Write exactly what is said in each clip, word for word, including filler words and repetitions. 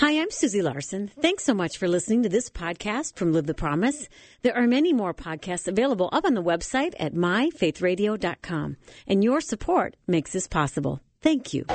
Hi, I'm Susie Larson. Thanks so much for listening to this podcast from Live the Promise. There are many more podcasts available up on the website at my faith radio dot com. And your support makes this possible. Thank you.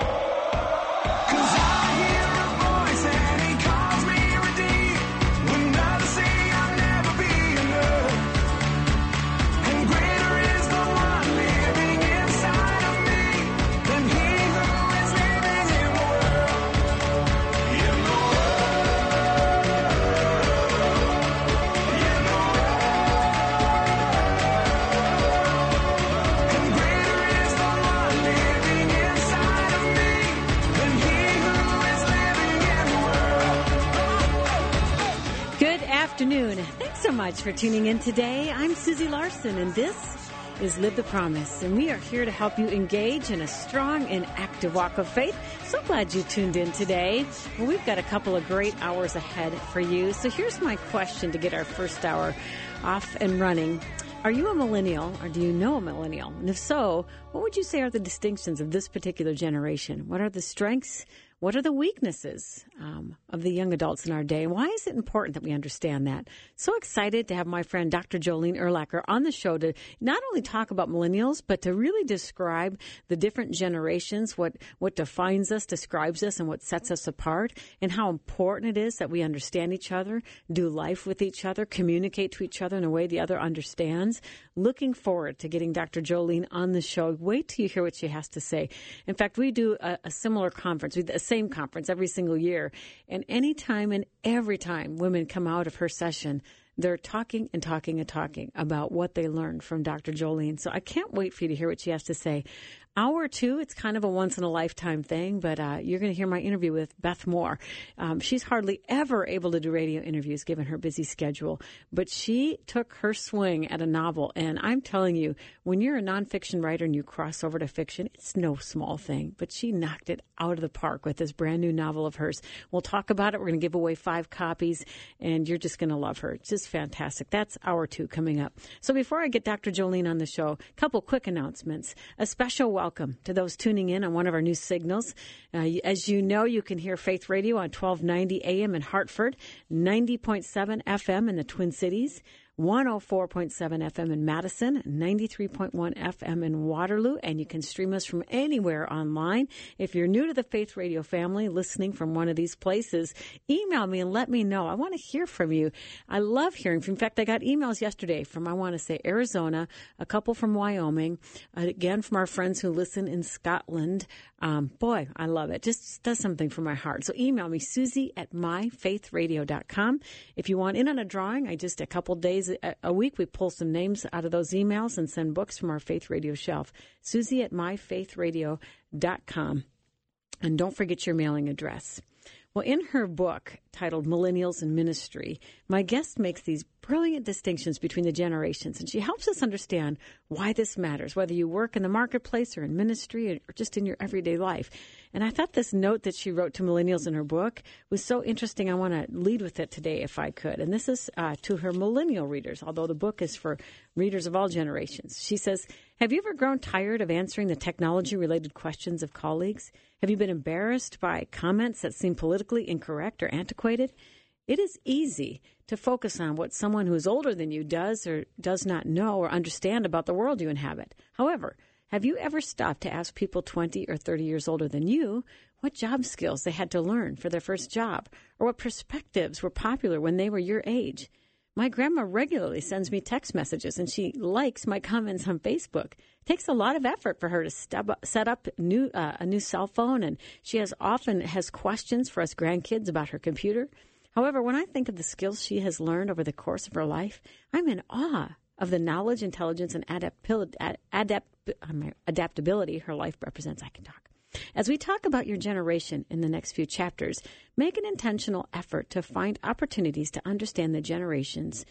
Afternoon. Thanks so much for tuning in today. I'm Susie Larson, and this is Live the Promise, and we are here to help you engage in a strong and active walk of faith. So glad you tuned in today. Well, we've got a couple of great hours ahead for you. So here's my question to get our first hour off and running. Are you a millennial, or do you know a millennial? And if so, what would you say are the distinctions of this particular generation? What are the strengths? What are the weaknesses um, of the young adults in our day? Why is it important that we understand that? So excited to have my friend Doctor Jolene Erlacher on the show to not only talk about millennials, but to really describe the different generations, what, what defines us, describes us, and what sets us apart, and how important it is that we understand each other, do life with each other, communicate to each other in a way the other understands. Looking forward to getting Doctor Jolene on the show. Wait till you hear what she has to say. In fact, we do a, a similar conference, a same conference every single year. And any time and every time women come out of her session, they're talking and talking and talking about what they learned from Doctor Jolene. So I can't wait for you to hear what she has to say. Hour two, it's kind of a once-in-a-lifetime thing, but uh, you're going to hear my interview with Beth Moore. Um, she's hardly ever able to do radio interviews given her busy schedule, but she took her swing at a novel, and I'm telling you, when you're a nonfiction writer and you cross over to fiction, it's no small thing, but she knocked it out of the park with this brand-new novel of hers. We'll talk about it. We're going to give away five copies, and you're just going to love her. It's just fantastic. That's hour two coming up. So before I get Doctor Jolene on the show, a couple quick announcements. A special welcome Welcome to those tuning in on one of our new signals. Uh, as you know, you can hear Faith Radio on twelve ninety A M in Hartford, ninety point seven F M in the Twin Cities, one oh four point seven F M in Madison, ninety-three point one F M in Waterloo, and you can stream us from anywhere online. If you're new to the Faith Radio family, listening from one of these places, email me and let me know. I want to hear from you. I love hearing from you. In fact, I got emails yesterday from, I want to say, Arizona, a couple from Wyoming, uh, again from our friends who listen in Scotland. Um, boy, I love it. Just does something for my heart. So email me, Susie at my faith radio dot com. If you want in on a drawing, I just, a couple days a week, we pull some names out of those emails and send books from our Faith Radio shelf. Susie at my faith radio dot com. And don't forget your mailing address. Well, in her book titled Millennials in Ministry, my guest makes these brilliant distinctions between the generations, and she helps us understand why this matters, whether you work in the marketplace or in ministry or just in your everyday life. And I thought this note that she wrote to millennials in her book was so interesting. I want to lead with it today if I could. And this is uh, to her millennial readers, although the book is for readers of all generations. She says, have you ever grown tired of answering the technology-related questions of colleagues? Have you been embarrassed by comments that seem politically incorrect or antiquated? It is easy to focus on what someone who is older than you does or does not know or understand about the world you inhabit. However, have you ever stopped to ask people twenty or thirty years older than you what job skills they had to learn for their first job, or what perspectives were popular when they were your age? My grandma regularly sends me text messages, and she likes my comments on Facebook. It takes a lot of effort for her to step up, set up new, uh, a new cell phone, and she has often has questions for us grandkids about her computer. However, when I think of the skills she has learned over the course of her life, I'm in awe of the knowledge, intelligence, and adapt- adapt- adaptability her life represents. I can talk. As we talk about your generation in the next few chapters, make an intentional effort to find opportunities to understand the generations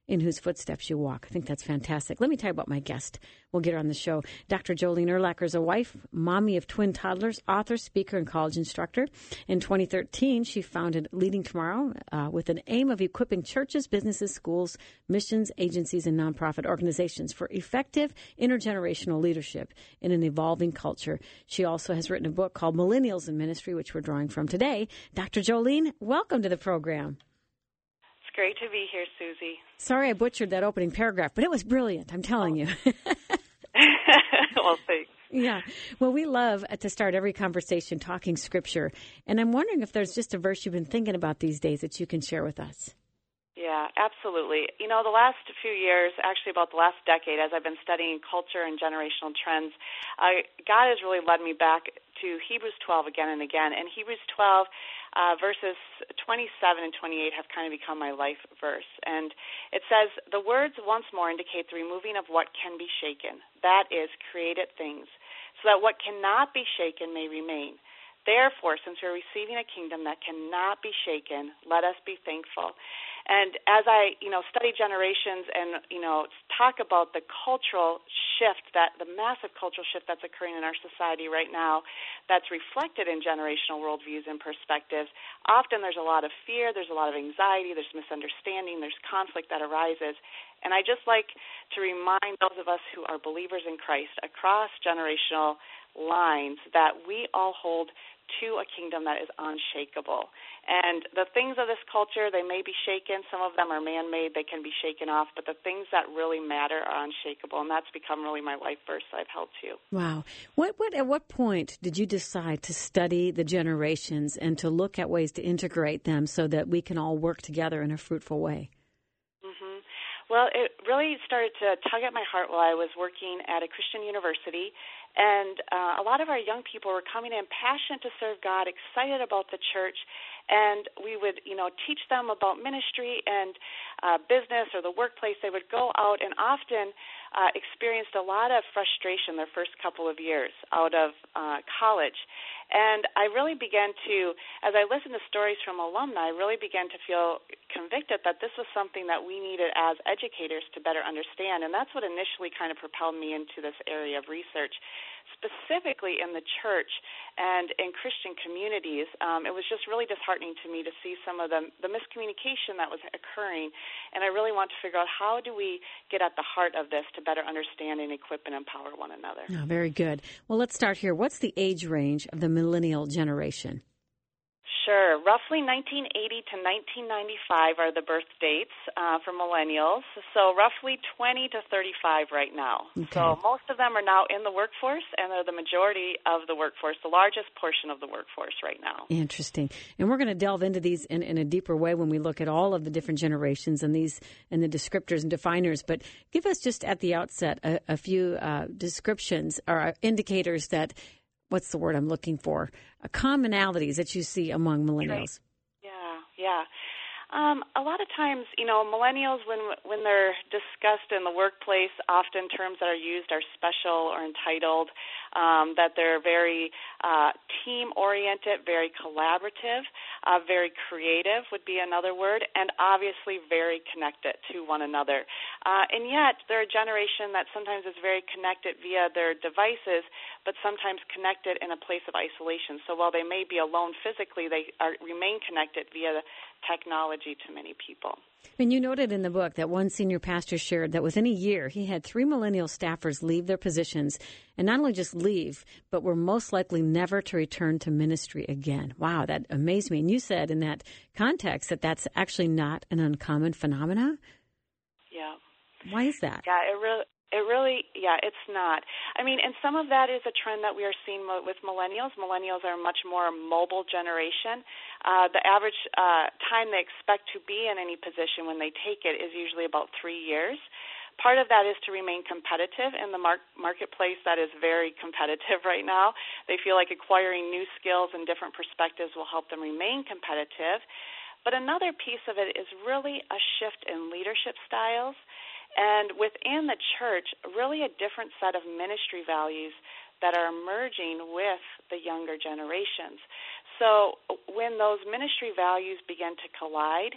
in whose footsteps you walk. I think that's fantastic. Let me tell you about my guest. We'll get her on the show. Doctor Jolene Erlacher is a wife, mommy of twin toddlers, author, speaker, and college instructor. In twenty thirteen, she founded Leading Tomorrow uh, with an aim of equipping churches, businesses, schools, missions, agencies, and nonprofit organizations for effective intergenerational leadership in an evolving culture. She also has written a book called Millennials in Ministry, which we're drawing from today. Doctor Jolene, welcome to the program. It's great to be here, Susie. Sorry I butchered that opening paragraph, but it was brilliant, I'm telling you. Well, thanks. Yeah. Well, we love to start every conversation talking Scripture, and I'm wondering if there's just a verse you've been thinking about these days that you can share with us. Yeah, absolutely. You know, the last few years, actually about the last decade, as I've been studying culture and generational trends, uh, God has really led me back to Hebrews twelve again and again. And Hebrews twelve, uh, verses twenty-seven and twenty-eight have kind of become my life verse. And it says, the words once more indicate the removing of what can be shaken, that is, created things, so that what cannot be shaken may remain. Therefore, since we're receiving a kingdom that cannot be shaken, let us be thankful. And as I, you know, study generations and, you know, talk about the cultural shift, that the massive cultural shift that's occurring in our society right now that's reflected in generational worldviews and perspectives, often there's a lot of fear, there's a lot of anxiety, there's misunderstanding, there's conflict that arises. And I just like to remind those of us who are believers in Christ across generational lines that we all hold to a kingdom that is unshakable. And the things of this culture, they may be shaken. Some of them are man-made. They can be shaken off. But the things that really matter are unshakable. And that's become really my life verse that I've held to. Wow. What, what, at what point did you decide to study the generations and to look at ways to integrate them so that we can all work together in a fruitful way? Mm-hmm. Well, it really started to tug at my heart while I was working at a Christian university. And uh, a lot of our young people were coming in passionate to serve God, excited about the church, and we would, you know, teach them about ministry and uh, business or the workplace. They would go out and often uh, experienced a lot of frustration their first couple of years out of uh, college. And I really began to, as I listened to stories from alumni, I really began to feel convicted that this was something that we needed as educators to better understand. And that's what initially kind of propelled me into this area of research, specifically in the church and in Christian communities. Um, it was just really disheartening to me to see some of the, the miscommunication that was occurring. And I really want to figure out, how do we get at the heart of this to better understand and equip and empower one another? Oh, very good. Well, let's start here. What's the age range of the millennial generation? Sure. Roughly nineteen eighty to nineteen ninety-five are the birth dates uh, for millennials. So roughly twenty to thirty-five right now. Okay. So most of them are now in the workforce, and they're the majority of the workforce, the largest portion of the workforce right now. Interesting. And we're going to delve into these in, in a deeper way when we look at all of the different generations and these and the descriptors and definers. But give us just at the outset a, a few uh, descriptions or indicators that, what's the word I'm looking for? Uh, commonalities that you see among millennials. Right. Yeah, yeah. Um, a lot of times, you know, millennials, when when they're discussed in the workplace, often terms that are used are special or entitled, um, that they're very uh, team-oriented, very collaborative, uh, very creative would be another word, and obviously very connected to one another. Uh, and yet, they're a generation that sometimes is very connected via their devices, but sometimes connected in a place of isolation. So while they may be alone physically, they are, remain connected via the technology to many people. And you noted in the book that one senior pastor shared that within a year, he had three millennial staffers leave their positions, and not only just leave, but were most likely never to return to ministry again. Wow, that amazed me. And you said in that context that that's actually not an uncommon phenomena? Yeah. Why is that? Yeah, it really... It really, yeah, it's not. I mean, and some of that is a trend that we are seeing with millennials. Millennials are a much more mobile generation. Uh, the average uh, time they expect to be in any position when they take it is usually about three years. Part of that is to remain competitive in the mar- marketplace that is very competitive right now. They feel like acquiring new skills and different perspectives will help them remain competitive. But another piece of it is really a shift in leadership styles. And within the church, really a different set of ministry values that are emerging with the younger generations. So when those ministry values begin to collide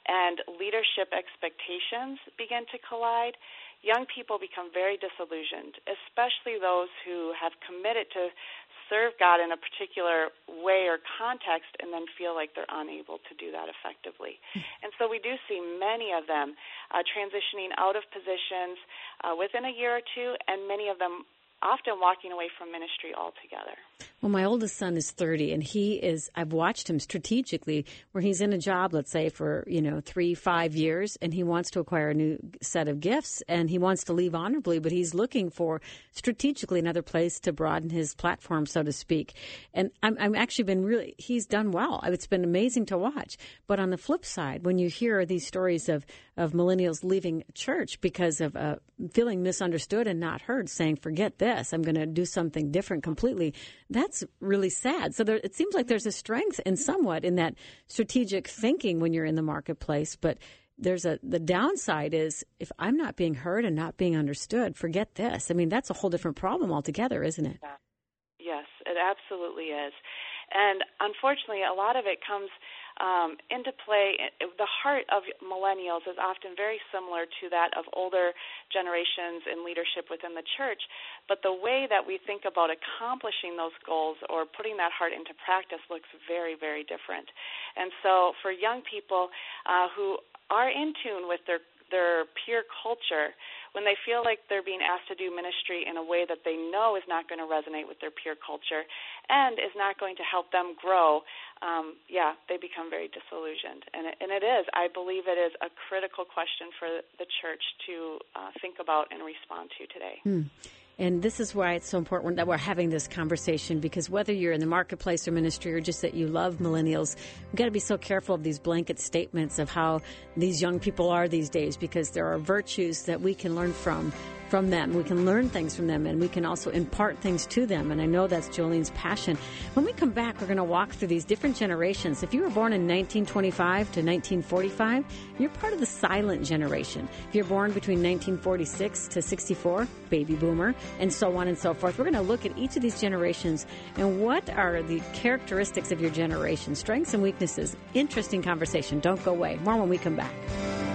and leadership expectations begin to collide, young people become very disillusioned, especially those who have committed to serve God in a particular way or context and then feel like they're unable to do that effectively. And so we do see many of them uh, transitioning out of positions uh, within a year or two, and many of them often walking away from ministry altogether. Well, my oldest son is thirty, and he is, I've watched him strategically where he's in a job, let's say, for, you know, three, five years, and he wants to acquire a new set of gifts, and he wants to leave honorably, but he's looking for strategically another place to broaden his platform, so to speak. And I'm, I'm actually been really, he's done well. It's been amazing to watch. But on the flip side, when you hear these stories of, of millennials leaving church because of uh, feeling misunderstood and not heard, saying, forget this, I'm going to do something different completely, that's really sad. So there, it seems like there's a strength in somewhat in that strategic thinking when you're in the marketplace. But there's a the downside is if I'm not being heard and not being understood, forget this. I mean, that's a whole different problem altogether, isn't it? Yes, it absolutely is. And unfortunately, a lot of it comes um, into play. The heart of millennials is often very similar to that of older generations in leadership within the church, but the way that we think about accomplishing those goals or putting that heart into practice looks very, very different. And so for young people uh, who are in tune with their their peer culture, when they feel like they're being asked to do ministry in a way that they know is not going to resonate with their peer culture and is not going to help them grow, um, yeah, they become very disillusioned. And it, and it is, I believe it is a critical question for the church to uh, think about and respond to today. Hmm. And this is why it's so important that we're having this conversation, because whether you're in the marketplace or ministry or just that you love millennials, we've got to be so careful of these blanket statements of how these young people are these days, because there are virtues that we can learn from from them. We can learn things from them, and we can also impart things to them. And I know that's Jolene's passion. When we come back, we're going to walk through these different generations. If you were born in nineteen twenty-five to nineteen forty-five, you're part of the silent generation. If you're born between nineteen forty-six to sixty-four, baby boomer, and so on and so forth. We're going to look at each of these generations and what are the characteristics of your generation, strengths and weaknesses. Interesting conversation. Don't go away. More when we come back.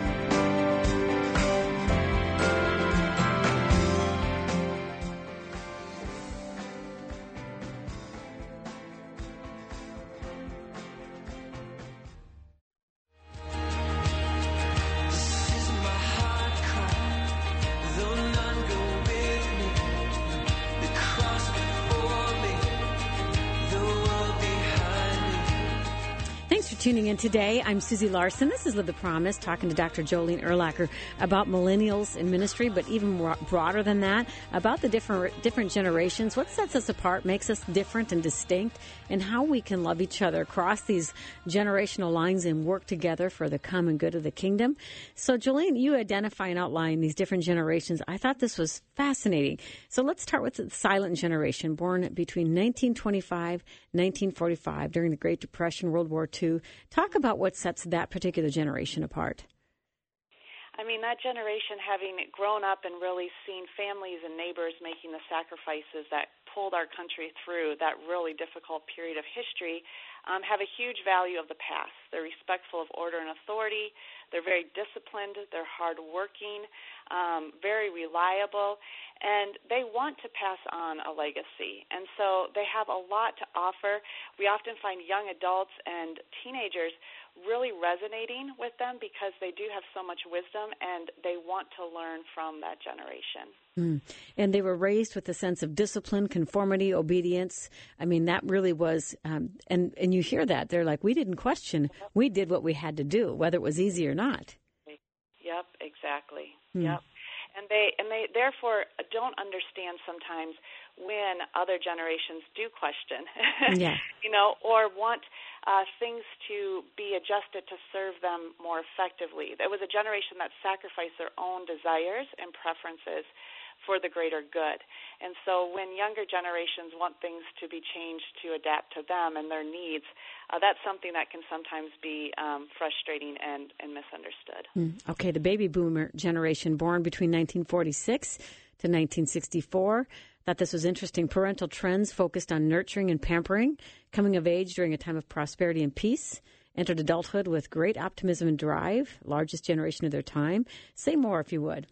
Tuning in today. I'm Susie Larson. This is Live the Promise, talking to Doctor Jolene Erlacher about millennials in ministry, but even more broader than that, about the different different generations, what sets us apart, makes us different and distinct, and how we can love each other across these generational lines and work together for the common good of the kingdom. So, Jolene, you identify and outline these different generations. I thought this was fascinating. So let's start with the silent generation, born between nineteen twenty-five and nineteen forty-five during the Great Depression, World War Two. Talk about what sets that particular generation apart. I mean, that generation, having grown up and really seen families and neighbors making the sacrifices that pulled our country through that really difficult period of history, um, have a huge value of the past. They're respectful of order and authority. They're very disciplined. They're hardworking, um, very reliable, and they want to pass on a legacy. And so they have a lot to offer. We often find young adults and teenagers really resonating with them because they do have so much wisdom and they want to learn from that generation. Mm. And they were raised with a sense of discipline, conformity, obedience. I mean, that really was, um, and, and you hear that. They're like, we didn't question. We did what we had to do, whether it was easy or not. Yep, exactly. Mm. Yep. And they and they therefore don't understand sometimes when other generations do question, yeah. you know, or want uh, things to be adjusted to serve them more effectively. There was a generation that sacrificed their own desires and preferences for the greater good. And so when younger generations want things to be changed to adapt to them and their needs, uh, that's something that can sometimes be um, frustrating and, and misunderstood. Mm. Okay, the baby boomer generation, born between nineteen forty-six to nineteen sixty-four. Thought this was interesting. Parental trends focused on nurturing and pampering, coming of age during a time of prosperity and peace, entered adulthood with great optimism and drive, largest generation of their time. Say more if you would.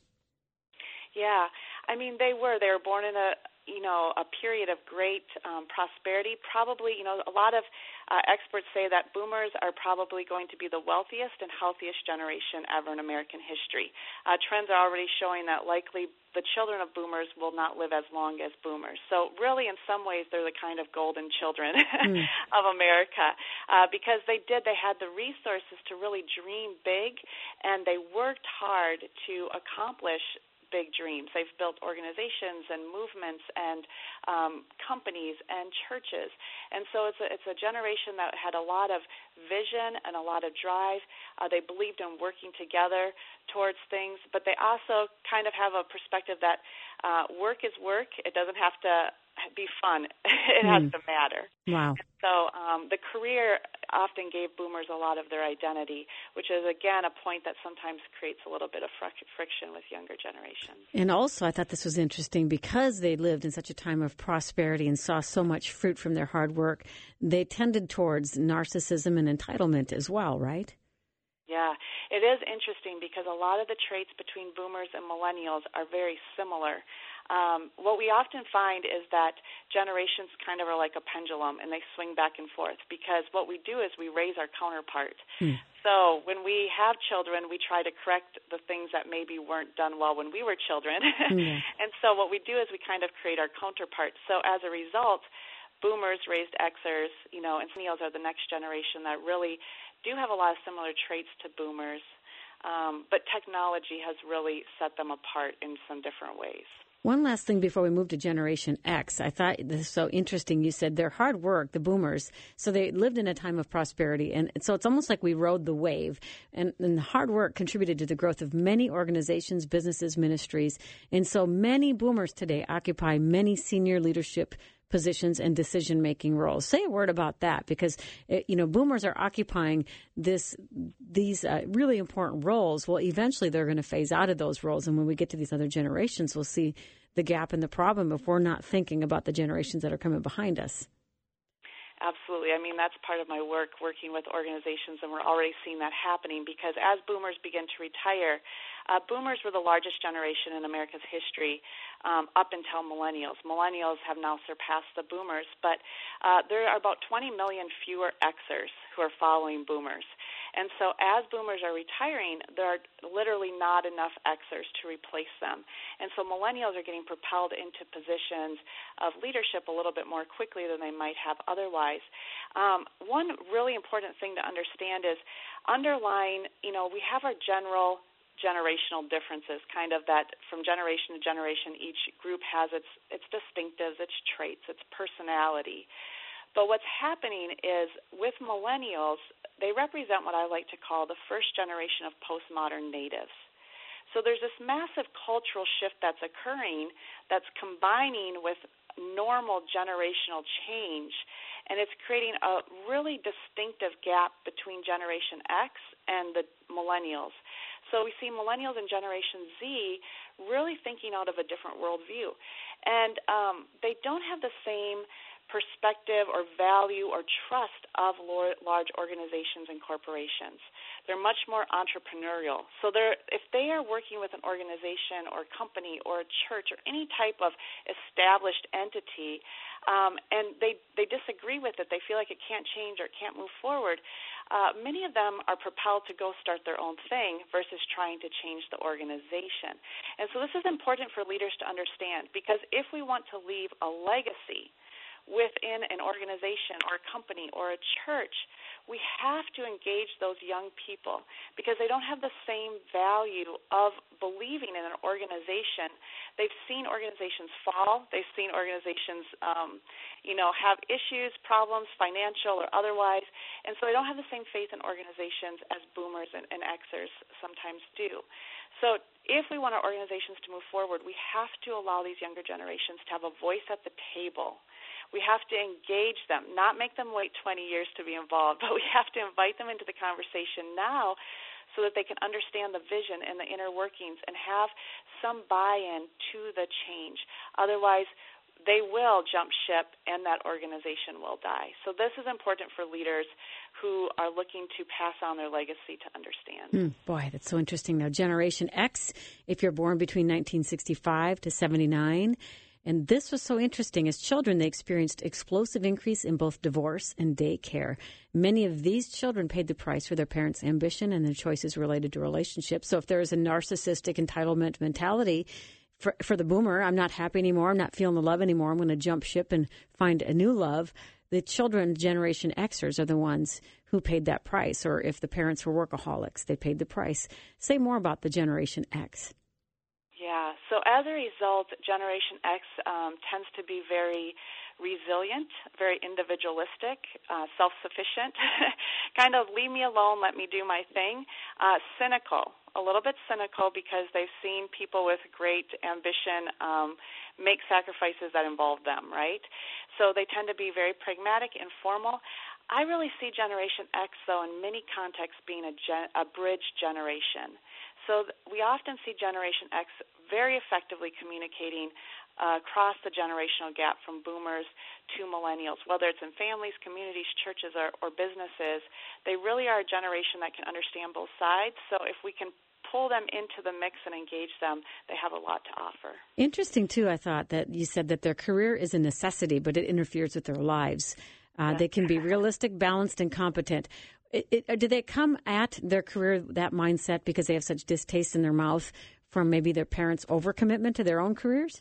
Yeah, I mean, they were. They were born in a, you know, a period of great um, prosperity. Probably, you know, a lot of uh, experts say that boomers are probably going to be the wealthiest and healthiest generation ever in American history. Uh, trends are already showing that likely the children of boomers will not live as long as boomers. So really, in some ways, they're the kind of golden children mm. of America uh, because they did. They had the resources to really dream big, and they worked hard to accomplish big dreams. They've built organizations and movements and um, companies and churches. And so it's a, it's a generation that had a lot of vision and a lot of drive. Uh, they believed in working together towards things, but they also kind of have a perspective that uh, work is work. It doesn't have to be fun. It mm. has to matter. Wow. So um, the career often gave boomers a lot of their identity, which is, again, a point that sometimes creates a little bit of fr- friction with younger generations. And also, I thought this was interesting because they lived in such a time of prosperity and saw so much fruit from their hard work, they tended towards narcissism and entitlement as well, right? Yeah, it is interesting because a lot of the traits between boomers and millennials are very similar. Um, what we often find is that generations kind of are like a pendulum, and they swing back and forth because what we do is we raise our counterpart. Hmm. So when we have children, we try to correct the things that maybe weren't done well when we were children. Hmm. And so what we do is we kind of create our counterpart. So as a result, boomers raised Xers, you know, and millennials are the next generation that really do have a lot of similar traits to boomers, um, but technology has really set them apart in some different ways. One last thing before we move to Generation X. I thought this is so interesting. You said their hard work, the boomers, so they lived in a time of prosperity. And so it's almost like we rode the wave. And, and hard work contributed to the growth of many organizations, businesses, ministries. And so many boomers today occupy many senior leadership positions and decision-making roles. Say a word about that because, it, you know, boomers are occupying this these uh, really important roles. Well, eventually they're going to phase out of those roles. And when we get to these other generations, we'll see the gap and the problem if we're not thinking about the generations that are coming behind us. Absolutely. I mean, that's part of my work, working with organizations, and we're already seeing that happening because as boomers begin to retire, uh, boomers were the largest generation in America's history um, up until millennials. Millennials have now surpassed the boomers, but uh, there are about twenty million fewer Xers who are following boomers. And so as boomers are retiring, there are literally not enough Xers to replace them. And so millennials are getting propelled into positions of leadership a little bit more quickly than they might have otherwise. Um, one really important thing to understand is underlying, you know, we have our general generational differences, kind of that from generation to generation, each group has its, its distinctives, its traits, its personality. But what's happening is with millennials, they represent what I like to call the first generation of postmodern natives. So there's this massive cultural shift that's occurring that's combining with normal generational change, and it's creating a really distinctive gap between Generation X and the millennials. So we see millennials and Generation Z really thinking out of a different worldview. And um, they don't have the same perspective or value or trust of large organizations and corporations. They're much more entrepreneurial. So they're, if they are working with an organization or company or a church or any type of established entity, um, and they, they disagree with it, they feel like it can't change or it can't move forward, uh, many of them are propelled to go start their own thing versus trying to change the organization. And so this is important for leaders to understand because if we want to leave a legacy within an organization or a company or a church, we have to engage those young people because they don't have the same value of believing in an organization. They've seen organizations fall. They've seen organizations, um, you know, have issues, problems, financial or otherwise, and so they don't have the same faith in organizations as boomers and, and Xers sometimes do. So if we want our organizations to move forward, we have to allow these younger generations to have a voice at the table. We have to engage them, not make them wait twenty years to be involved, but we have to invite them into the conversation now so that they can understand the vision and the inner workings and have some buy-in to the change. Otherwise, they will jump ship and that organization will die. So this is important for leaders who are looking to pass on their legacy to understand. Mm, boy, that's so interesting. Now, Generation X, if you're born between nineteen sixty-five to seventy-nine, and this was so interesting. As children, they experienced explosive increase in both divorce and daycare. Many of these children paid the price for their parents' ambition and their choices related to relationships. So if there is a narcissistic entitlement mentality for, for the boomer, I'm not happy anymore, I'm not feeling the love anymore, I'm going to jump ship and find a new love. The children, Generation Xers, are the ones who paid that price. Or if the parents were workaholics, they paid the price. Say more about the Generation X. Yeah, so as a result, Generation X um, tends to be very resilient, very individualistic, uh, self-sufficient, kind of leave me alone, let me do my thing, uh, cynical, a little bit cynical because they've seen people with great ambition um, make sacrifices that involve them, right? So they tend to be very pragmatic, informal. I really see Generation X, though, in many contexts being a, gen- a bridge generation. So th- we often see Generation X very effectively communicating uh, across the generational gap from boomers to millennials, whether it's in families, communities, churches, or, or businesses. They really are a generation that can understand both sides. So if we can pull them into the mix and engage them, they have a lot to offer. Interesting, too, I thought, that you said that their career is a necessity, but it interferes with their lives. Uh, yeah. They can be realistic, balanced, and competent. It, it, do they come at their career, that mindset, because they have such distaste in their mouth from maybe their parents' overcommitment to their own careers?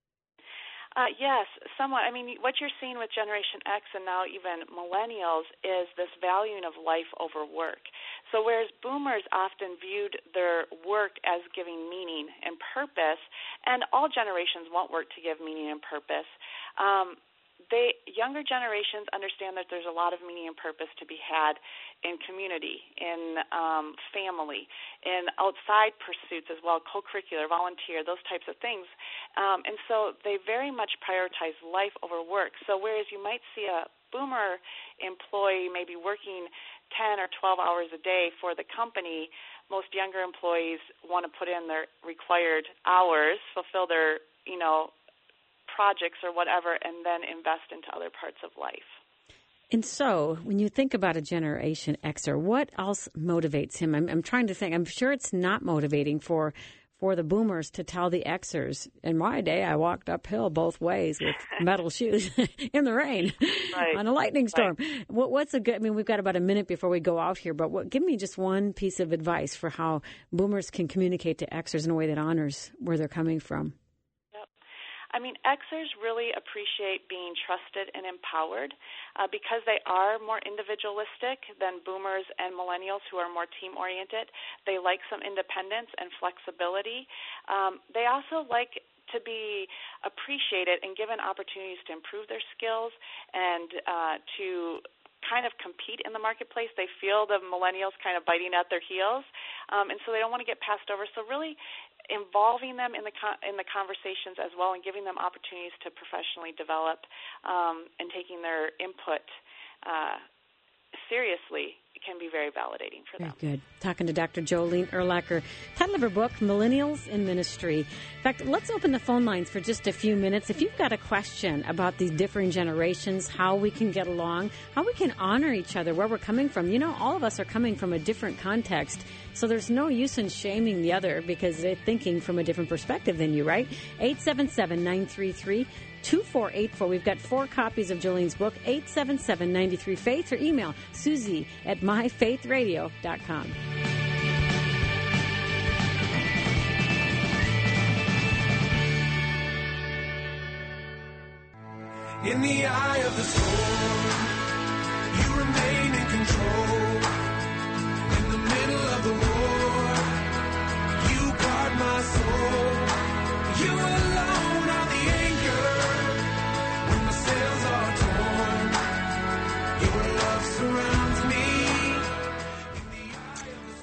Uh, yes, somewhat. I mean, what you're seeing with Generation X and now even millennials is this valuing of life over work. So whereas boomers often viewed their work as giving meaning and purpose, and all generations want work to give meaning and purpose, um, They younger generations understand that there's a lot of meaning and purpose to be had in community, in um, family, in outside pursuits as well, co-curricular, volunteer, those types of things. Um, and so they very much prioritize life over work. So whereas you might see a boomer employee maybe working ten or twelve hours a day for the company, most younger employees want to put in their required hours, fulfill their, you know, projects or whatever, and then invest into other parts of life. And so when you think about a Generation Xer, what else motivates him? I'm, I'm trying to think. I'm sure it's not motivating for for the boomers to tell the Xers, in my day, I walked uphill both ways with metal shoes in the rain right. on a lightning storm. Right. What, what's a good, I mean, we've got about a minute before we go out here, but what, give me just one piece of advice for how boomers can communicate to Xers in a way that honors where they're coming from. I mean, Xers really appreciate being trusted and empowered uh, because they are more individualistic than boomers and millennials who are more team-oriented. They like some independence and flexibility. Um, they also like to be appreciated and given opportunities to improve their skills and uh, to kind of compete in the marketplace. They feel the millennials kind of biting at their heels, um, and so they don't want to get passed over. So really involving them in the con- in the conversations as well and giving them opportunities to professionally develop um, and taking their input uh, seriously can be very validating for them. Very good. Talking to Doctor Jolene Erlacher. Title of her book, Millennials in Ministry. In fact, let's open the phone lines for just a few minutes. If you've got a question about these differing generations, how we can get along, how we can honor each other, where we're coming from. You know, all of us are coming from a different context, so there's no use in shaming the other because they're thinking from a different perspective than you, right? eight seven seven, nine three three, two four eight four. We've got four copies of Jolene's book, eight seven seven, nine three, faith, or email Susie at my faith radio dot com. In the eye of the storm, you remain in control. In the middle of the war, you guard my soul. You alone are the anchor when the sails are torn. Your love surrounds me.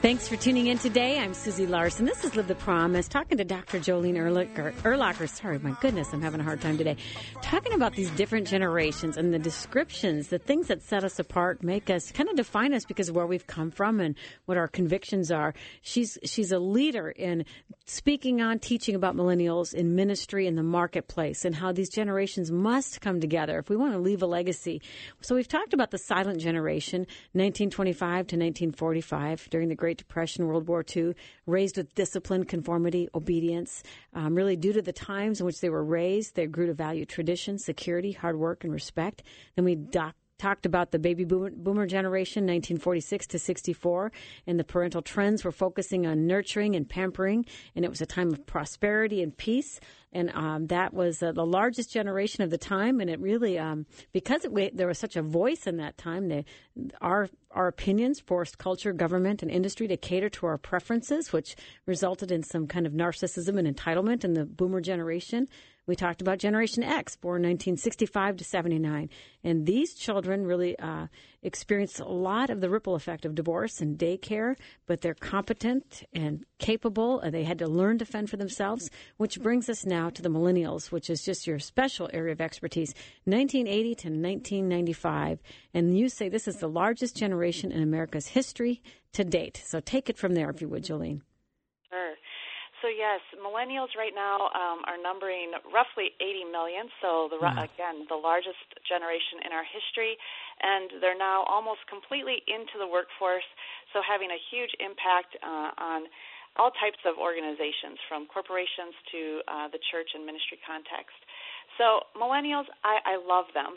Thanks for tuning in today. I'm Susie Larson. This is Live the Promise, talking to Doctor Jolene Erlacher. Erlacher. Sorry, my goodness, I'm having a hard time today. Talking about these different generations and the descriptions, the things that set us apart, make us, kind of define us because of where we've come from and what our convictions are. She's she's a leader in speaking on, teaching about millennials in ministry in the marketplace and how these generations must come together if we want to leave a legacy. So we've talked about the silent generation, nineteen twenty-five to nineteen forty-five, during the Great Depression, World War Two, raised with discipline, conformity, obedience. Um, really, due to the times in which they were raised, they grew to value tradition, security, hard work, and respect. Then we doc- talked about the baby boomer, boomer generation, nineteen forty-six to sixty-four, and the parental trends were focusing on nurturing and pampering, and it was a time of prosperity and peace. And um, that was uh, the largest generation of the time, and it really, um, because it, we, there was such a voice in that time, they, our our opinions forced culture, government, and industry to cater to our preferences, which resulted in some kind of narcissism and entitlement in the boomer generation. We talked about Generation X, born nineteen sixty-five to seventy-nine. And these children really uh, experienced a lot of the ripple effect of divorce and daycare, but they're competent and capable, and they had to learn to fend for themselves, which brings us now to the millennials, which is just your special area of expertise, nineteen eighty to nineteen ninety-five. And you say this is the largest generation in America's history to date. So take it from there, if you would, Jolene. Sure. So, yes, millennials right now um, are numbering roughly eighty million, so, the, wow. again, the largest generation in our history, and they're now almost completely into the workforce, so having a huge impact uh, on all types of organizations, from corporations to uh, the church and ministry context. So millennials, I, I love them.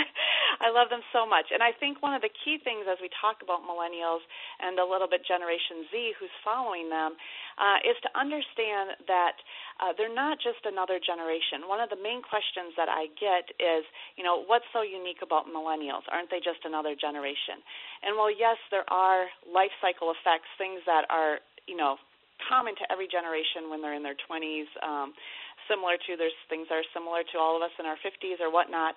I love them so much. And I think one of the key things as we talk about millennials and a little bit Generation Z who's following them uh, is to understand that uh, they're not just another generation. One of the main questions that I get is, you know, what's so unique about millennials? Aren't they just another generation? And while, yes, there are life cycle effects, things that are, you know, common to every generation when they're in their twenties, um, similar to, there's things that are similar to all of us in our fifties or whatnot.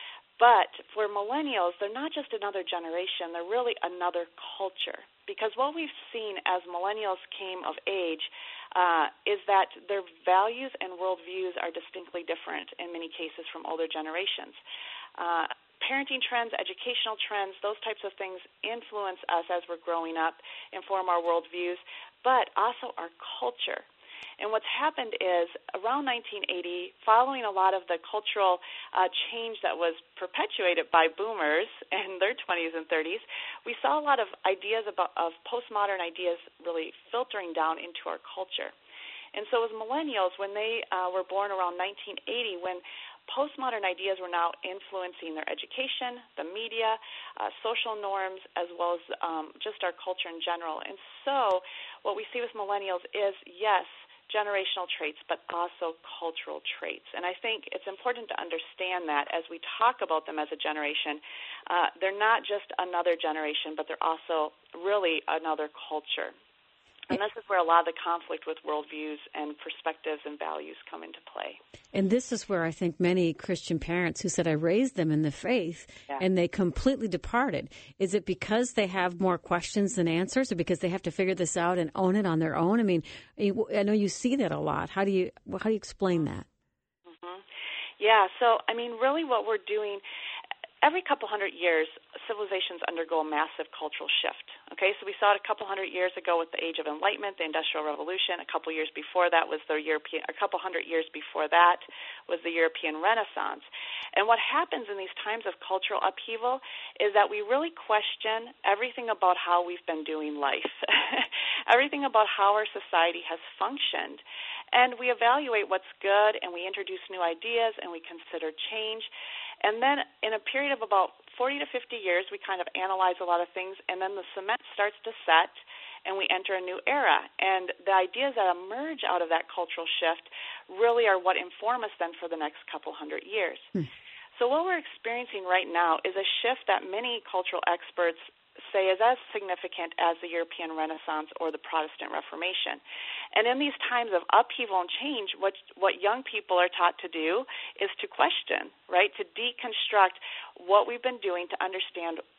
But for millennials, they're not just another generation, they're really another culture. Because what we've seen as millennials came of age uh, is that their values and worldviews are distinctly different in many cases from older generations. Uh, parenting trends, educational trends, those types of things influence us as we're growing up, inform our worldviews, but also our culture. And what's happened is around nineteen eighty, following a lot of the cultural uh, change that was perpetuated by boomers in their twenties and thirties, we saw a lot of ideas about, of postmodern ideas really filtering down into our culture. And so as millennials, when they uh, were born around nineteen eighty, when postmodern ideas were now influencing their education, the media, uh, social norms, as well as um, just our culture in general. And so what we see with millennials is, yes, generational traits, but also cultural traits. And I think it's important to understand that as we talk about them as a generation, uh, they're not just another generation, but they're also really another culture. And this is where a lot of the conflict with worldviews and perspectives and values come into play. And this is where I think many Christian parents who said, I raised them in the faith, yeah. and they completely departed. Is it because they have more questions than answers, or because they have to figure this out and own it on their own? I mean, I know you see that a lot. How do you how do you explain that? Mm-hmm. Yeah, so, I mean, really what we're doing, every couple hundred years, civilizations undergo a massive cultural shift. Okay, so we saw it a couple hundred years ago with the Age of Enlightenment, the Industrial Revolution. A couple years before that was the European. A couple hundred years before that was the European Renaissance. And what happens in these times of cultural upheaval is that we really question everything about how we've been doing life, everything about how our society has functioned. And we evaluate what's good, and we introduce new ideas, and we consider change. And then in a period of about forty to fifty years, we kind of analyze a lot of things, and then the cement starts to set, and we enter a new era. And the ideas that emerge out of that cultural shift really are what inform us then for the next couple hundred years. Hmm. So what we're experiencing right now is a shift that many cultural experts say is as significant as the European Renaissance or the Protestant Reformation. And in these times of upheaval and change, what what young people are taught to do is to question, right, to deconstruct what we've been doing to understand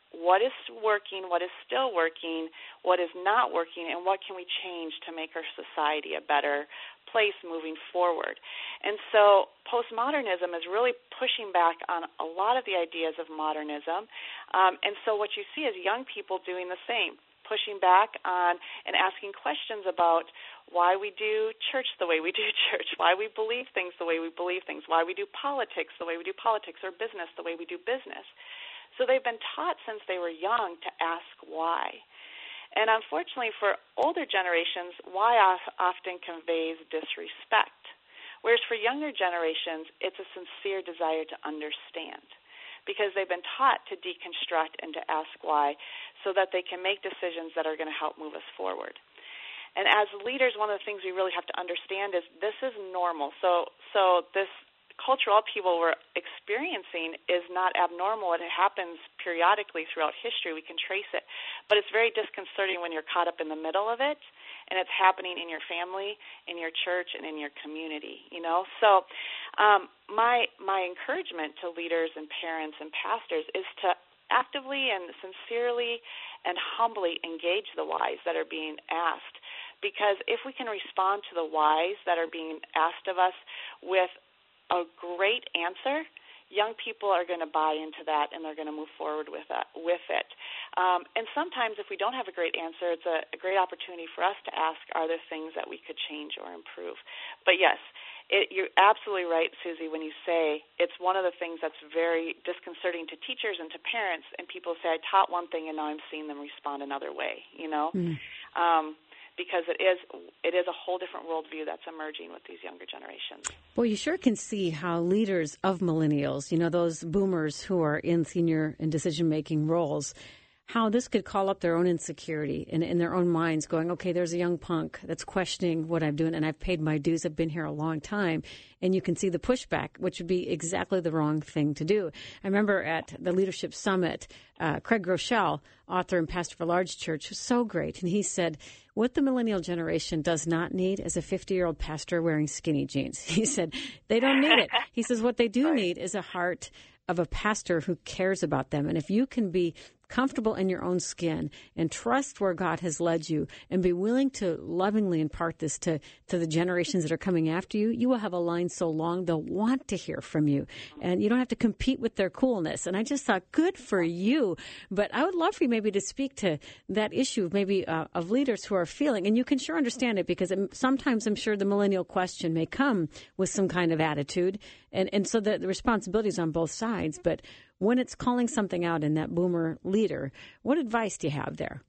what is working, what is still working, what is not working, and what can we change to make our society a better place moving forward. And so postmodernism is really pushing back on a lot of the ideas of modernism. Um, and so what you see is young people doing the same, pushing back on and asking questions about why we do church the way we do church, why we believe things the way we believe things, why we do politics the way we do politics, or business the way we do business. So they've been taught since they were young to ask why. And unfortunately for older generations, why often conveys disrespect, whereas for younger generations, it's a sincere desire to understand, because they've been taught to deconstruct and to ask why so that they can make decisions that are going to help move us forward. And as leaders, one of the things we really have to understand is this is normal. So so this cultural upheaval we're experiencing is not abnormal. It happens periodically throughout history. We can trace it. But it's very disconcerting when you're caught up in the middle of it, and it's happening in your family, in your church, and in your community, you know. So um, my my encouragement to leaders and parents and pastors is to actively and sincerely and humbly engage the whys that are being asked, because if we can respond to the whys that are being asked of us with a great answer, young people are going to buy into that, and they're going to move forward with that, with it. Um, and sometimes if we don't have a great answer, it's a, a great opportunity for us to ask, are there things that we could change or improve? But yes, it, you're absolutely right, Susie, when you say it's one of the things that's very disconcerting to teachers and to parents, and people say, I taught one thing and now I'm seeing them respond another way, you know? Mm. Um, because it is it is a whole different worldview that's emerging with these younger generations. Well, you sure can see how leaders of millennials, you know, those boomers who are in senior and decision-making roles, how this could call up their own insecurity in, in their own minds, going, okay, there's a young punk that's questioning what I'm doing, and I've paid my dues. I've been here a long time. And you can see the pushback, which would be exactly the wrong thing to do. I remember at the Leadership Summit, uh, Craig Groeschel, author and pastor of a large church, was so great. And he said, what the millennial generation does not need is a fifty-year-old pastor wearing skinny jeans. He said, they don't need it. He says, what they do need is a heart of a pastor who cares about them. And if you can be comfortable in your own skin and trust where God has led you and be willing to lovingly impart this to, to the generations that are coming after you, you will have a line so long they'll want to hear from you. And you don't have to compete with their coolness. And I just thought, good for you. But I would love for you maybe to speak to that issue maybe uh, of leaders who are feeling, and you can sure understand it, because it, sometimes I'm sure the millennial question may come with some kind of attitude. And, and so the, the responsibility is on both sides. But when it's calling something out in that boomer leader, what advice do you have there?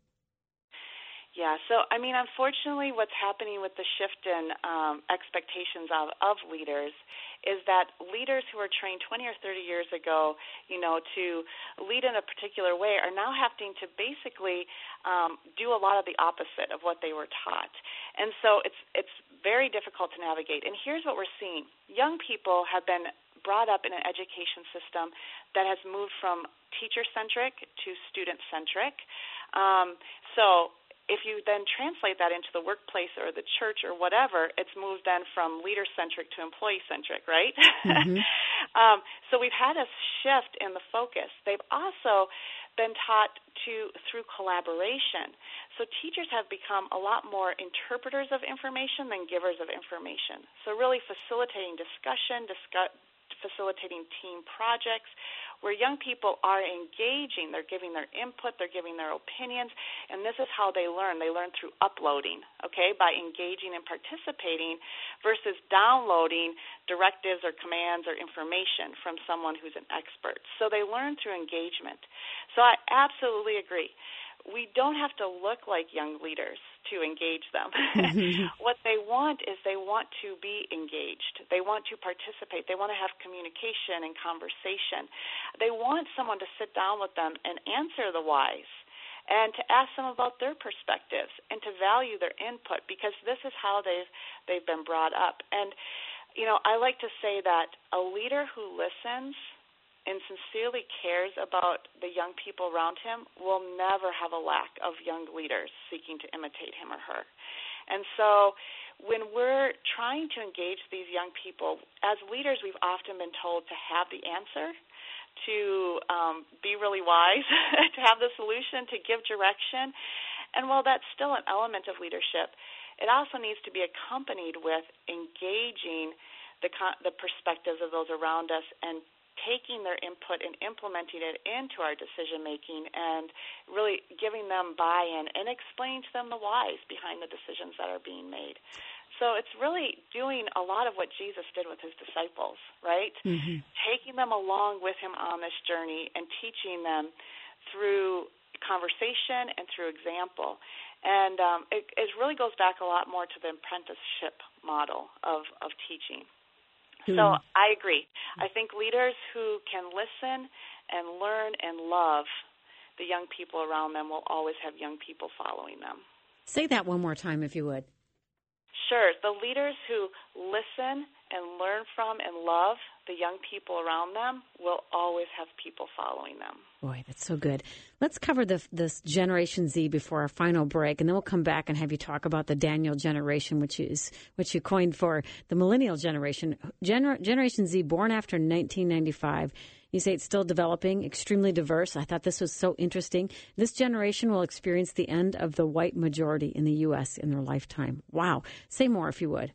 Yeah, so, I mean, unfortunately, what's happening with the shift in um, expectations of, of leaders is that leaders who were trained twenty or thirty years ago, you know, to lead in a particular way are now having to basically um, do a lot of the opposite of what they were taught. And so it's it's very difficult to navigate. And here's what we're seeing. Young people have been brought up in an education system that has moved from teacher-centric to student-centric. Um, so if you then translate that into the workplace or the church or whatever, it's moved then from leader-centric to employee-centric, right? Mm-hmm. um, so we've had a shift in the focus. They've also been taught to through collaboration. So teachers have become a lot more interpreters of information than givers of information. So really facilitating discussion, discuss, facilitating team projects, where young people are engaging, they're giving their input, they're giving their opinions, and this is how they learn. They learn through uploading, okay, by engaging and participating versus downloading directives or commands or information from someone who's an expert. So they learn through engagement. So I absolutely agree. We don't have to look like young leaders to engage them. What they want is they want to be engaged. They want to participate. They want to have communication and conversation. They want someone to sit down with them and answer the whys and to ask them about their perspectives and to value their input, because this is how they've they've been brought up. And, you know, I like to say that a leader who listens and sincerely cares about the young people around him will never have a lack of young leaders seeking to imitate him or her. And so when we're trying to engage these young people, as leaders we've often been told to have the answer, to um, be really wise, to have the solution, to give direction. And while that's still an element of leadership, it also needs to be accompanied with engaging the the perspectives of those around us and taking their input and implementing it into our decision-making and really giving them buy-in and explaining to them the whys behind the decisions that are being made. So it's really doing a lot of what Jesus did with his disciples, right? Mm-hmm. Taking them along with him on this journey and teaching them through conversation and through example. And um, it, it really goes back a lot more to the apprenticeship model of, of teaching. So I agree. I think leaders who can listen and learn and love the young people around them will always have young people following them. Say that one more time, if you would. Sure. The leaders who listen and learn from and love the young people around them will always have people following them. Boy, that's so good. Let's cover the, this Generation Z before our final break, and then we'll come back and have you talk about the Daniel generation, which is which you coined for the millennial generation. Gener- Generation Z, born after nineteen ninety-five. You say it's still developing, extremely diverse. I thought this was so interesting. This generation will experience the end of the white majority in the U S in their lifetime. Wow. Say more, if you would.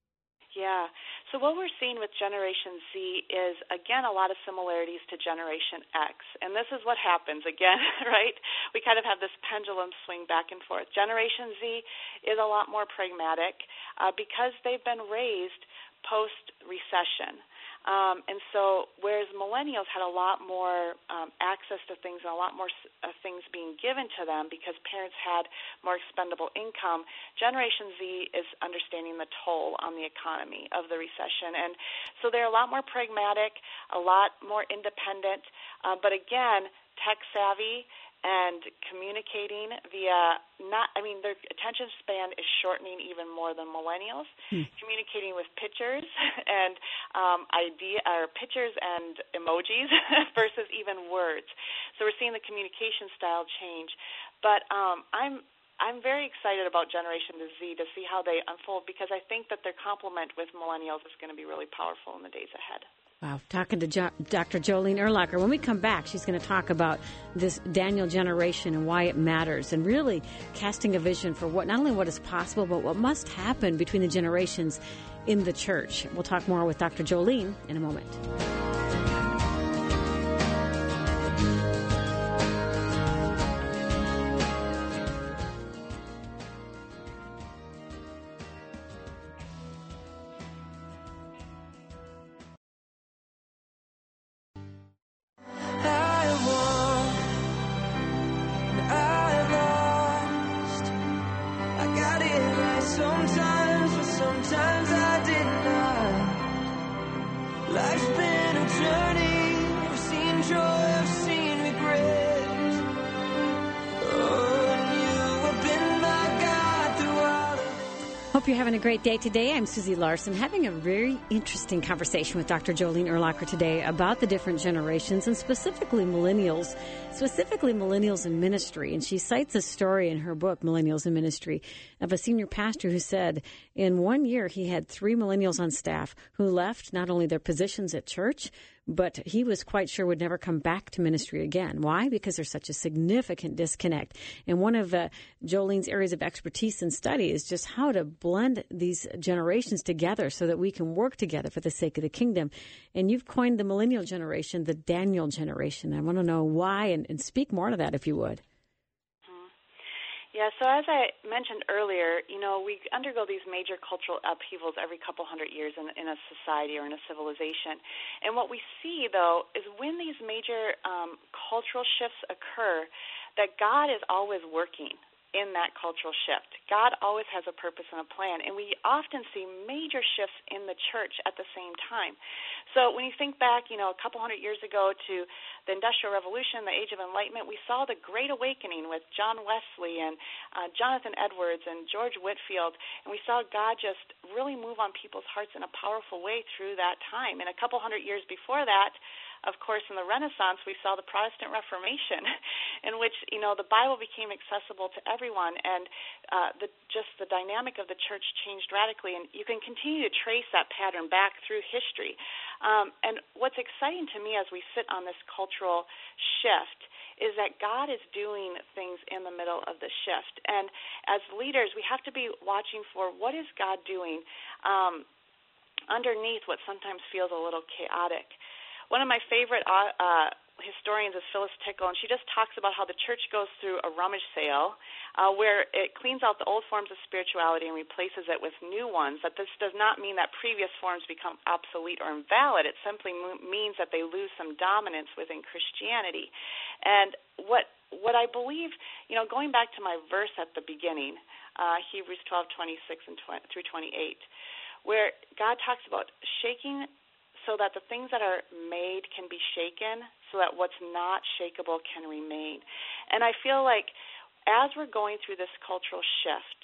Yeah. So what we're seeing with Generation Z is, again, a lot of similarities to Generation X. And this is what happens, again, right? We kind of have this pendulum swing back and forth. Generation Z is a lot more pragmatic uh, because they've been raised post-recession. Um, and so whereas millennials had a lot more um, access to things and a lot more uh, things being given to them because parents had more expendable income, Generation Z is understanding the toll on the economy of the recession. And so they're a lot more pragmatic, a lot more independent, uh, but again, tech-savvy and communicating via not, I mean, their attention span is shortening even more than millennials, hmm. communicating with pictures and um, idea, or pictures and emojis versus even words. So we're seeing the communication style change. But um, I'm I'm very excited about Generation Z to see how they unfold because I think that their complement with millennials is going to be really powerful in the days ahead. Wow, talking to jo- Doctor Jolene Urlacher. When we come back, she's going to talk about this Daniel generation and why it matters and really casting a vision for what not only what is possible, but what must happen between the generations in the church. We'll talk more with Doctor Jolene in a moment. Hope you're having a great day today. I'm Susie Larson, having a very interesting conversation with Doctor Jolene Urlacher today about the different generations and specifically millennials, specifically millennials in ministry. And she cites a story in her book, Millennials in Ministry, of a senior pastor who said in one year he had three millennials on staff who left not only their positions at church, but he was quite sure would never come back to ministry again. Why? Because there's such a significant disconnect. And one of uh, Jolene's areas of expertise and study is just how to blend these generations together so that we can work together for the sake of the kingdom. And you've coined the millennial generation the Daniel generation. I want to know why and, and speak more to that if you would. Yeah, so as I mentioned earlier, you know, we undergo these major cultural upheavals every couple hundred years in, in a society or in a civilization. And what we see, though, is when these major um, cultural shifts occur, that God is always working in that cultural shift. God always has a purpose and a plan, and we often see major shifts in the church at the same time. So when you think back, you know, a couple hundred years ago to the Industrial Revolution, the Age of Enlightenment, we saw the Great Awakening with John Wesley and uh, Jonathan Edwards and George Whitefield, and we saw God just really move on people's hearts in a powerful way through that time. And a couple hundred years before that, of course, in the Renaissance, we saw the Protestant Reformation, in which, you know, the Bible became accessible to everyone, and uh, the, just the dynamic of the church changed radically, and you can continue to trace that pattern back through history. Um, and what's exciting to me as we sit on this cultural shift is that God is doing things in the middle of the shift. And as leaders, we have to be watching for what is God doing um, underneath what sometimes feels a little chaotic. One of my favorite uh, uh, historians is Phyllis Tickle, and she just talks about how the church goes through a rummage sale uh, where it cleans out the old forms of spirituality and replaces it with new ones. That this does not mean that previous forms become obsolete or invalid. It simply mo- means that they lose some dominance within Christianity. And what what I believe, you know, going back to my verse at the beginning, uh, Hebrews twelve twenty-six and twenty, through twenty-eight, where God talks about shaking so that the things that are made can be shaken, so that what's not shakeable can remain. And I feel like as we're going through this cultural shift,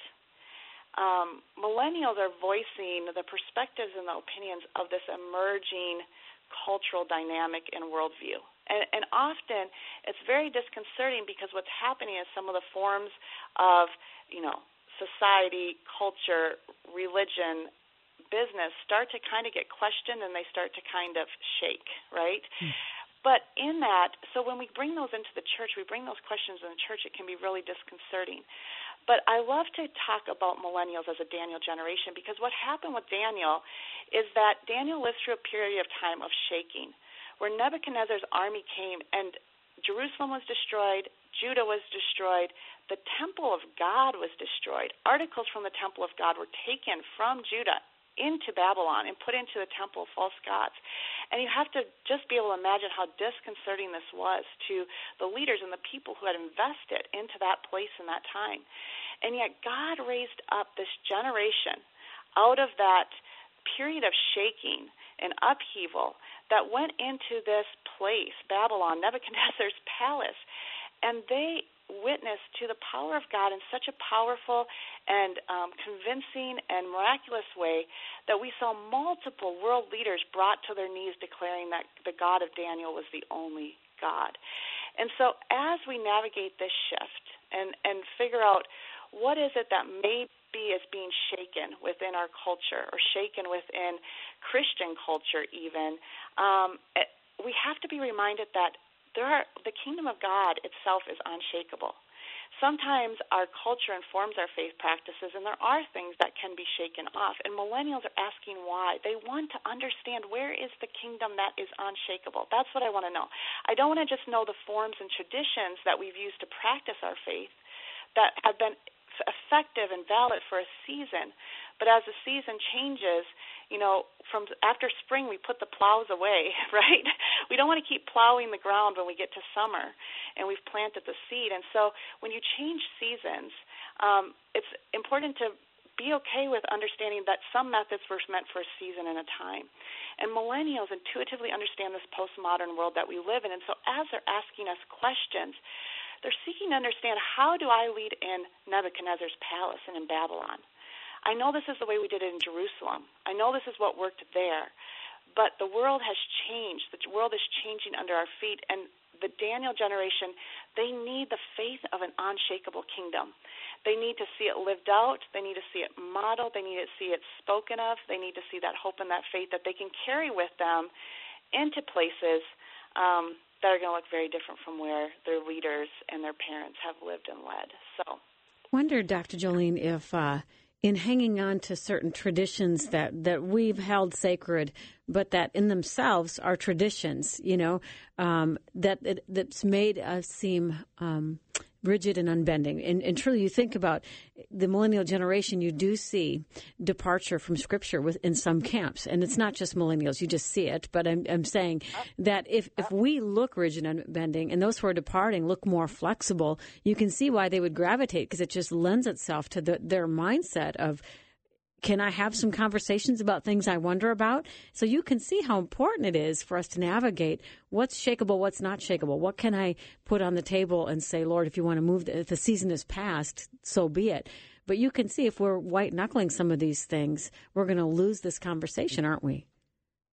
um, millennials are voicing the perspectives and the opinions of this emerging cultural dynamic and worldview. And, and often it's very disconcerting because what's happening is some of the forms of, you know, society, culture, religion, business start to kind of get questioned and they start to kind of shake, right? Mm. But in that, so when we bring those into the church, we bring those questions in the church, it can be really disconcerting. But I love to talk about millennials as a Daniel generation because what happened with Daniel is that Daniel lived through a period of time of shaking where Nebuchadnezzar's army came and Jerusalem was destroyed, Judah was destroyed, the temple of God was destroyed. Articles from the temple of God were taken from Judah into Babylon and put into the temple of false gods. And you have to just be able to imagine how disconcerting this was to the leaders and the people who had invested into that place in that time. And yet God raised up this generation out of that period of shaking and upheaval that went into this place, Babylon, Nebuchadnezzar's palace, and they witnessed to the power of God in such a powerful and um, convincing and miraculous way that we saw multiple world leaders brought to their knees declaring that the God of Daniel was the only God. And so as we navigate this shift and, and figure out what is it that maybe is being shaken within our culture or shaken within Christian culture even, um, we have to be reminded that There are, the kingdom of God itself is unshakable. Sometimes our culture informs our faith practices, and there are things that can be shaken off. And millennials are asking why. They want to understand where is the kingdom that is unshakable. That's what I want to know. I don't want to just know the forms and traditions that we've used to practice our faith that have been effective and valid for a season. But as the season changes, you know, from after spring we put the plows away, right? We don't want to keep plowing the ground when we get to summer and we've planted the seed. And so when you change seasons, um, it's important to be okay with understanding that some methods were meant for a season and a time. And millennials intuitively understand this postmodern world that we live in. And so as they're asking us questions, they're seeking to understand, how do I lead in Nebuchadnezzar's palace and in Babylon? I know this is the way we did it in Jerusalem. I know this is what worked there. But the world has changed. The world is changing under our feet. And the Daniel generation, they need the faith of an unshakable kingdom. They need to see it lived out. They need to see it modeled. They need to see it spoken of. They need to see that hope and that faith that they can carry with them into places um, that are going to look very different from where their leaders and their parents have lived and led. So, wonder, Doctor Jolene, if uh, in hanging on to certain traditions that, that we've held sacred, but that in themselves are traditions, you know, um, that, that that's made us seem um, rigid and unbending. And, and truly, you think about the millennial generation, you do see departure from Scripture within some camps. And it's not just millennials, you just see it. But I'm, I'm saying that if, if we look rigid and unbending and those who are departing look more flexible, you can see why they would gravitate, because it just lends itself to the, their mindset of, can I have some conversations about things I wonder about? So you can see how important it is for us to navigate what's shakeable, what's not shakeable. What can I put on the table and say, Lord, if you want to move, the, if the season is past, so be it. But you can see if we're white-knuckling some of these things, we're going to lose this conversation, aren't we?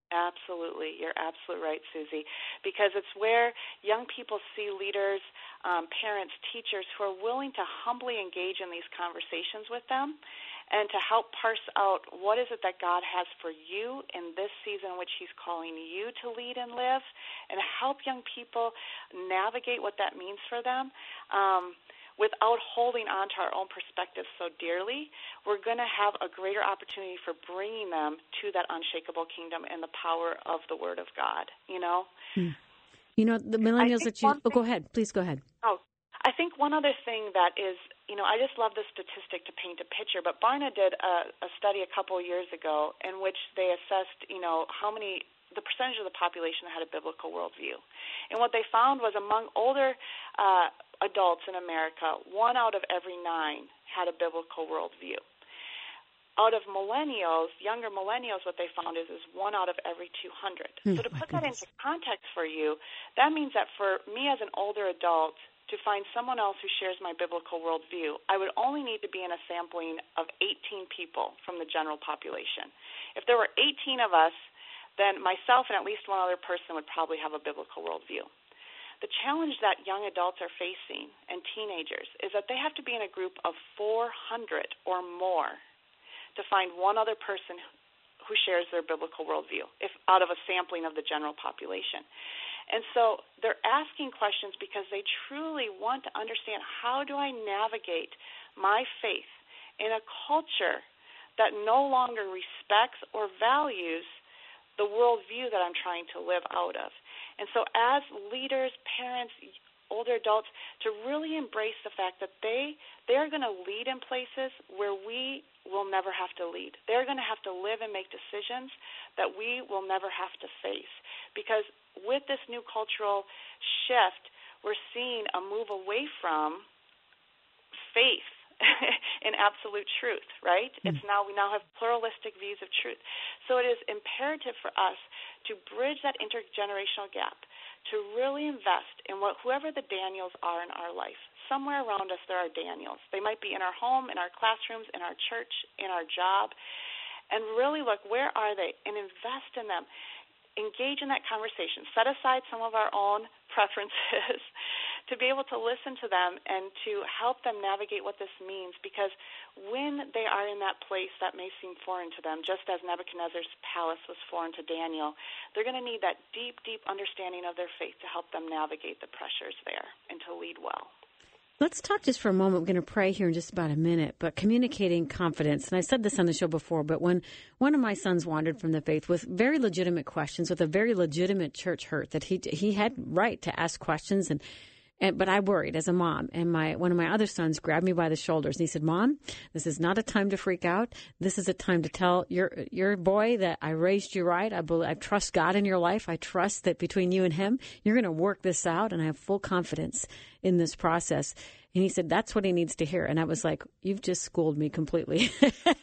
Absolutely. You're absolutely right, Susie, because it's where young people see leaders, um, parents, teachers who are willing to humbly engage in these conversations with them and to help parse out what is it that God has for you in this season in which he's calling you to lead and live, and help young people navigate what that means for them. Um, without holding on to our own perspective so dearly, we're going to have a greater opportunity for bringing them to that unshakable kingdom and the power of the Word of God, you know? Hmm. You know, the millennials that you... Oh, go ahead. Please go ahead. Oh, I think one other thing that is, you know, I just love this statistic to paint a picture, but Barna did a, a study a couple of years ago in which they assessed, you know, how many... the percentage of the population that had a biblical worldview. And what they found was among older uh, adults in America, one out of every nine had a biblical worldview. Out of millennials, younger millennials, what they found is, is one out of every two hundred. Mm, so to put goodness. that into context for you, that means that for me as an older adult, to find someone else who shares my biblical worldview, I would only need to be in a sampling of eighteen people from the general population. If there were eighteen of us, then myself and at least one other person would probably have a biblical worldview. The challenge that young adults are facing and teenagers is that they have to be in a group of four hundred or more to find one other person who shares their biblical worldview, if out of a sampling of the general population. And so they're asking questions because they truly want to understand, how do I navigate my faith in a culture that no longer respects or values the worldview that I'm trying to live out of? And so as leaders, parents, older adults, to really embrace the fact that they they are going to lead in places where we will never have to lead. They're going to have to live and make decisions that we will never have to face. Because with this new cultural shift, we're seeing a move away from faith in absolute truth, right? Mm. It's now we now have pluralistic views of truth. So it is imperative for us to bridge that intergenerational gap, to really invest in what whoever the Daniels are in our life. Somewhere around us there are Daniels. They might be in our home, in our classrooms, in our church, in our job, and really look, where are they, and invest in them. Engage in that conversation. Set aside some of our own preferences to be able to listen to them and to help them navigate what this means, because when they are in that place that may seem foreign to them, just as Nebuchadnezzar's palace was foreign to Daniel, they're going to need that deep, deep understanding of their faith to help them navigate the pressures there and to lead well. Let's talk just for a moment. We're going to pray here in just about a minute, but communicating confidence. And I said this on the show before, but when one of my sons wandered from the faith with very legitimate questions, with a very legitimate church hurt, that he he had right to ask questions, and And, but I worried as a mom, and my one of my other sons grabbed me by the shoulders, and he said, "Mom, this is not a time to freak out. This is a time to tell your your boy that I raised you right. I believe, I trust God in your life. I trust that between you and him, you're going to work this out, and I have full confidence in this process." And he said, "That's what he needs to hear." And I was like, "You've just schooled me completely."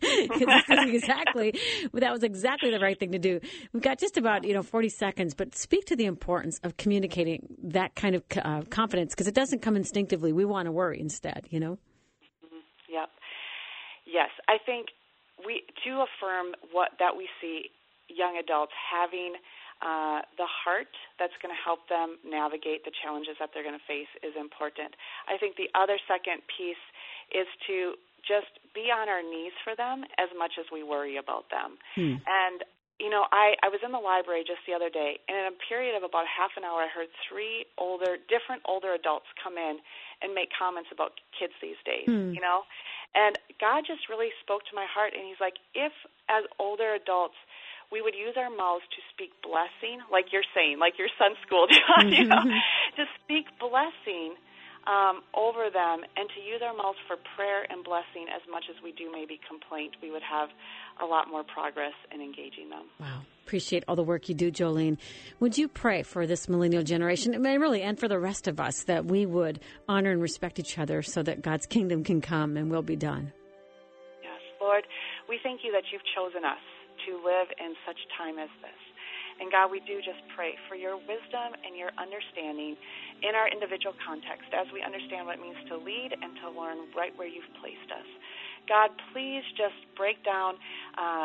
exactly, that was exactly the right thing to do. We've got just about, you know, forty seconds, but speak to the importance of communicating that kind of uh, confidence, because it doesn't come instinctively. We want to worry instead, you know? Mm-hmm. Yep. Yes, I think we to affirm what that we see young adults having Uh, the heart that's going to help them navigate the challenges that they're going to face is important. I think the other second piece is to just be on our knees for them as much as we worry about them. Hmm. And, you know, I, I was in the library just the other day, and in a period of about half an hour, I heard three older, different older adults come in and make comments about kids these days, hmm. you know. And God just really spoke to my heart, and he's like, if as older adults we would use our mouths to speak blessing, like you're saying, like your son schooled you, you know, to speak blessing um, over them, and to use our mouths for prayer and blessing as much as we do maybe complaint, we would have a lot more progress in engaging them. Wow. Appreciate all the work you do, Jolene. Would you pray for this millennial generation, I mean, really, and for the rest of us, that we would honor and respect each other so that God's kingdom can come and will be done? Yes, Lord, we thank you that you've chosen us to live in such time as this. And God, we do just pray for your wisdom and your understanding in our individual context as we understand what it means to lead and to learn right where you've placed us. God, please just break down uh,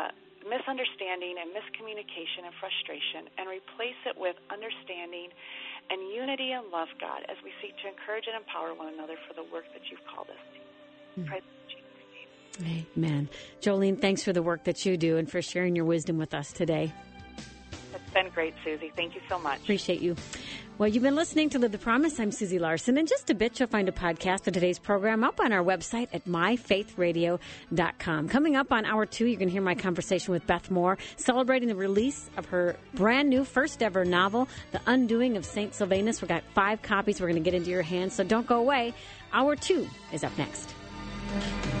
misunderstanding and miscommunication and frustration, and replace it with understanding and unity and love, God, as we seek to encourage and empower one another for the work that you've called us to. Mm. Pray in Jesus' name. Amen. Jolene, thanks for the work that you do and for sharing your wisdom with us today. It's been great, Susie. Thank you so much. Appreciate you. Well, you've been listening to Live the Promise. I'm Susie Larson. In just a bit, you'll find a podcast of today's program up on our website at my faith radio dot com. Coming up on hour two, you're going to hear my conversation with Beth Moore, celebrating the release of her brand new first ever novel, The Undoing of Saint Sylvanus. We've got five copies we're going to get into your hands, so don't go away. Hour two is up next.